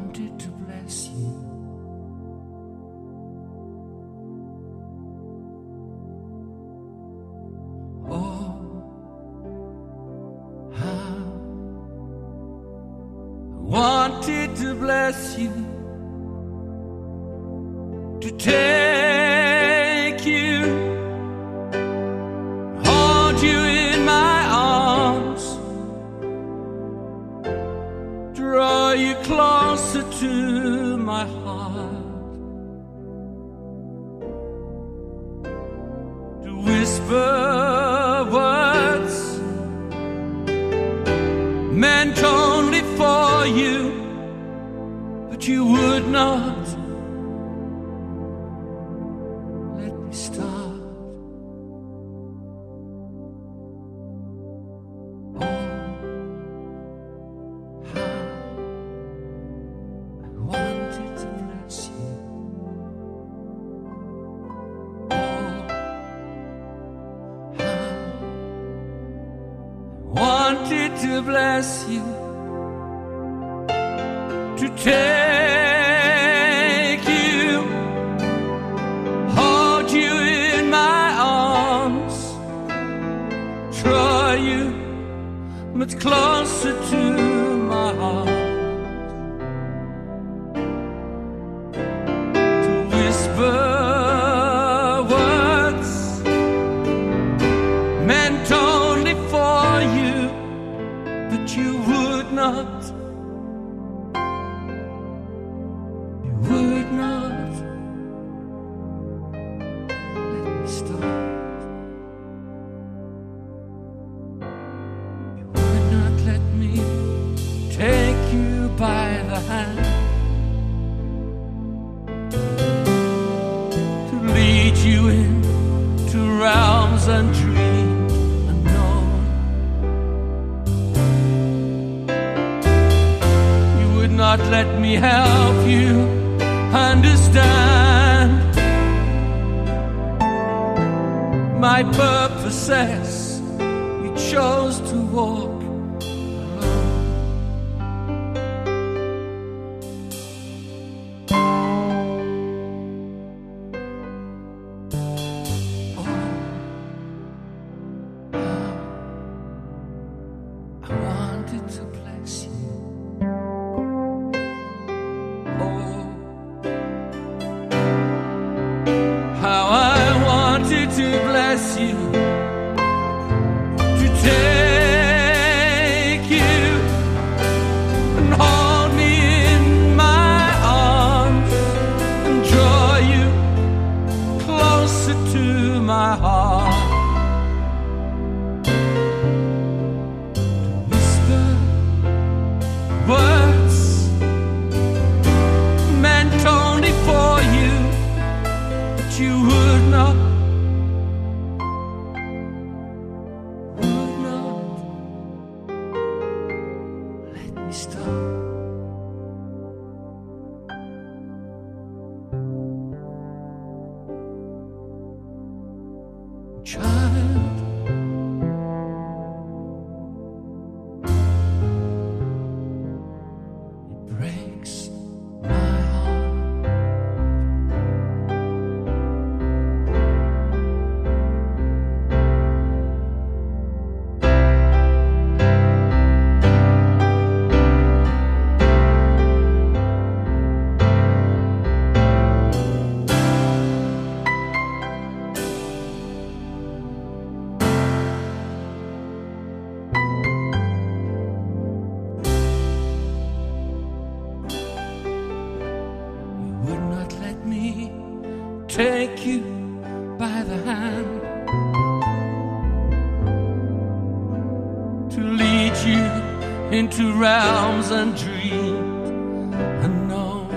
wanted to bless you. Oh, how I wanted to bless you, to take you, hold you in my arms, draw you closer to my heart, to whisper words meant only for you, but you would not let me start. Oh, how I wanted to bless you. Oh, how I wanted to bless you, to take you, hold you in my arms, draw you much closer to my heart, to whisper words meant only for you, but you would not let me start. You would not let me take you by the hand, to lead you into realms undreamed, unknown. You would not let me help you understand my purposes. You chose to walk alone. Oh, how I wanted to bless you. Oh, how I wanted to bless you, to take you and hold me in my arms and draw you closer to my heart, to whisper words meant only for you, but you would not let me stop. Child, it breaks my heart. You would not let me take you by the hand, to lead you into realms undreamed, unknown.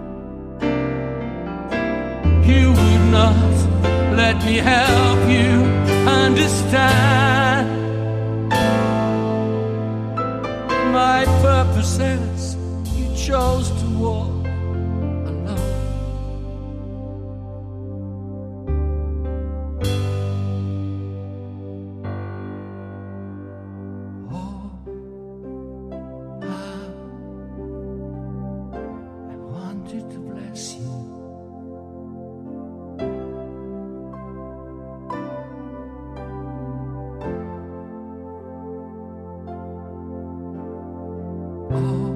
You would not let me help you understand my purposes. You chose to walk alone. Oh, how Oh.